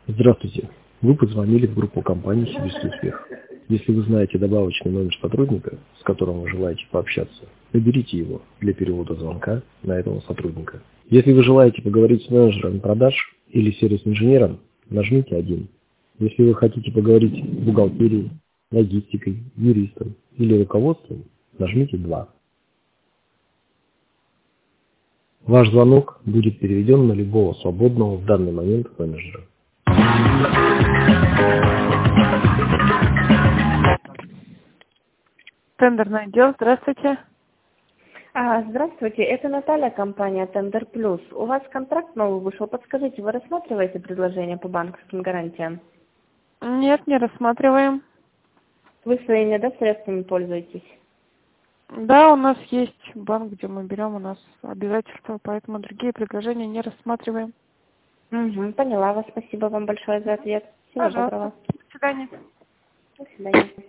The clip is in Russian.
Здравствуйте. Вы позвонили в группу компании «Сибирский успех». Если вы знаете добавочный номер сотрудника, с которым вы желаете пообщаться, наберите его для перевода звонка на этого сотрудника. Если вы желаете поговорить с менеджером продаж или сервис-инженером, нажмите 1. Если вы хотите поговорить с бухгалтерией, логистикой, юристом или руководством, нажмите 2. Ваш звонок будет переведен на любого свободного в данный момент менеджера. Тендерный отдел, здравствуйте. Здравствуйте, это Наталья, компания Тендер Плюс. У вас контракт новый вышел. Подскажите, вы рассматриваете предложение по банковским гарантиям? Нет, не рассматриваем. Вы своими, средствами пользуетесь? Да, у нас есть банк, где мы берем, у нас обязательства, поэтому другие предложения не рассматриваем. Поняла вас. Спасибо вам большое за ответ. Всего доброго. Пожалуйста. До свидания. До свидания.